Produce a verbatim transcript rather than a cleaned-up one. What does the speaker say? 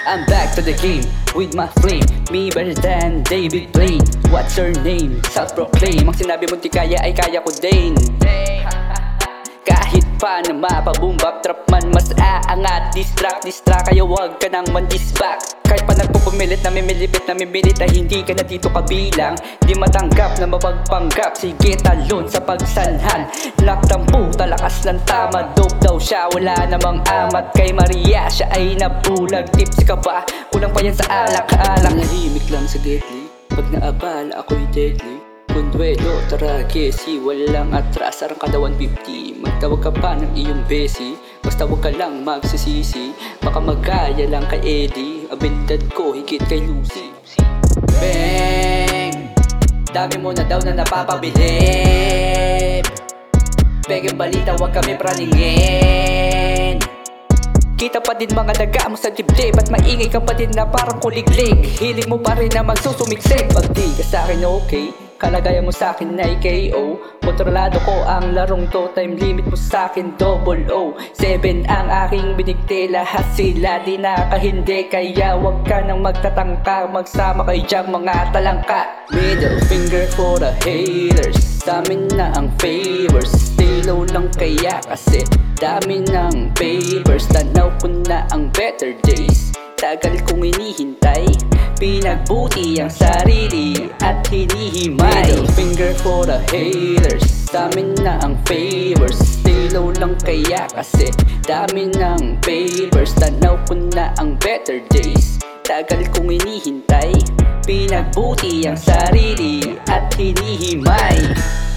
I'm back to the game with my flame. Me better than David Blaine. What's your name? Self-proclaim. Ang sinabi mong di kaya ay kaya ko din. Kahit pa na mapabumbap trap man mas aangat. Distract, distract kaya wag ka nang mandisback. Kahit pa nagpupumilit na mimilipit na mimilit ay hindi ka na dito kabilang. Di matanggap na mapagpanggap. Sige talon sa pagsanhan. Naktampu, talakas ng tama. Dope daw siya, wala namang amat. Kay Maria, siya ay nabulag. Tipsy ka ba? Kulang pa yan sa alak-alak. Nahimik lang sa deadly. Pag naabala ako'y deadly. Conduelo, tara, kesi, walang atras, sarang kada one fifty. Magtawag ka pa ng iyong besi, basta wag ka lang magsisisi. Baka magaya lang kay Eddie, abilidad ko higit kay Lucy. Bang! Dami mo na daw na napapabilib. Pegang balita, wag kami praningin. Kita pa din mga daga mo sa dibdib. At maingay ka pa din na parang kuliglig. Hiling mo pa rin na magsusumiksik. Pag di ka sa'kin okay, kalagayan mo sa'kin ay K O. Kontrolado ko ang larong to. Time limit mo sa'kin double O. Seven ang aking binigti. Lahat sila di nakahindi. Kaya wag ka nang magtatangka. Magsama kayo dyan mga talangka. Middle finger for the haters. Sa'min na ang favors. Stay low lang kaya kasi dami ng papers. Tanaw ko na ang better days. Tagal kong inihintay. Pinagbuti ang sarili at hinihimay. Middle finger for the haters. Sa'min na ang favors. Stay low lang kaya kasi dami ng papers. Tanaw ko na ang better days. Tagal kong inihintay. Pinagbuti ang sarili at hinihimay.